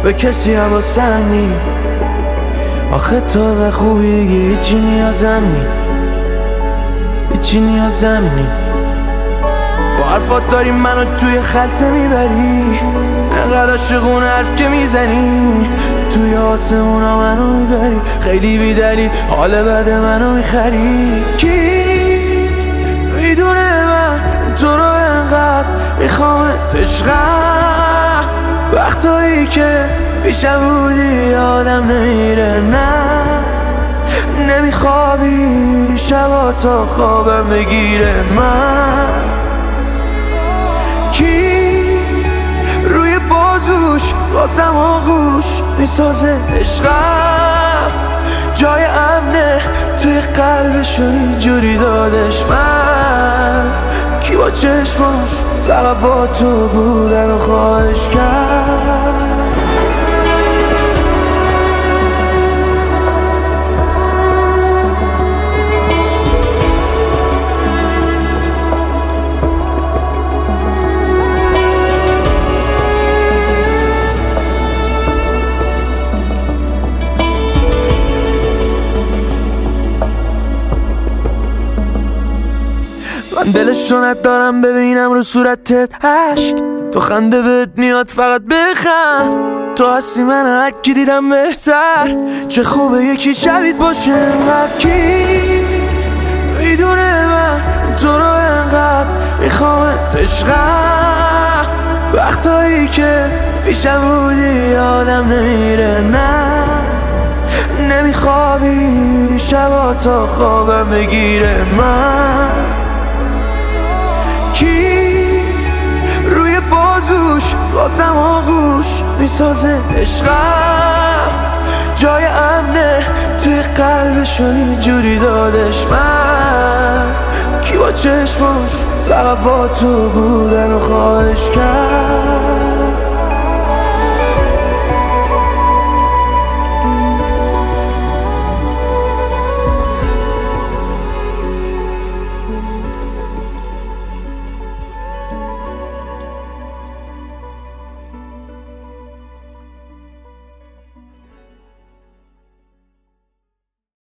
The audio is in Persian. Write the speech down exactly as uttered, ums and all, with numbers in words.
به کسی حواسم نی. آخه تو به خوبی هیچی نیازم نی، هیچی نیازم نی. با حرفات داری منو توی خلسه میبری، انقدر عاشقون حرف که میزنی توی آسمونا منو میبری. خیلی بی دلیل حال بد منو میخری. کی میدونه من تو رو انقدر میخوامت عشقم، وقتایی که پیشم بودی آدم نمیره، نه نمیخوابی شبا تا خوابم بگیره. من کی روی بازوش واسم آغوش میسازه عشقم، جای امنه توی قلبشو اینجوری دادش. من کی با چشماش فقط با تو بودن و خواهش کرد. من دلش رو ندارم ببینم رو صورتت عشق، تو خنده بهت میاد فقط بخند. تو هستی من هر کی دیدم بهتر، چه خوبه یکی شبیت باشه انقدر. کی میدونه من تو رو انقدر میخوامت عشقم، وقتایی که پیشم بودی آدم نمیره، نه نمیخوابی شبا تا خوابم بگیره. من کی روی بازوش واسم آغوش میسازه عشقم، جای امنه توی قلبشو اینجوری دادش. من کی با چشماش فقط با تو بودن و خواهش کرد.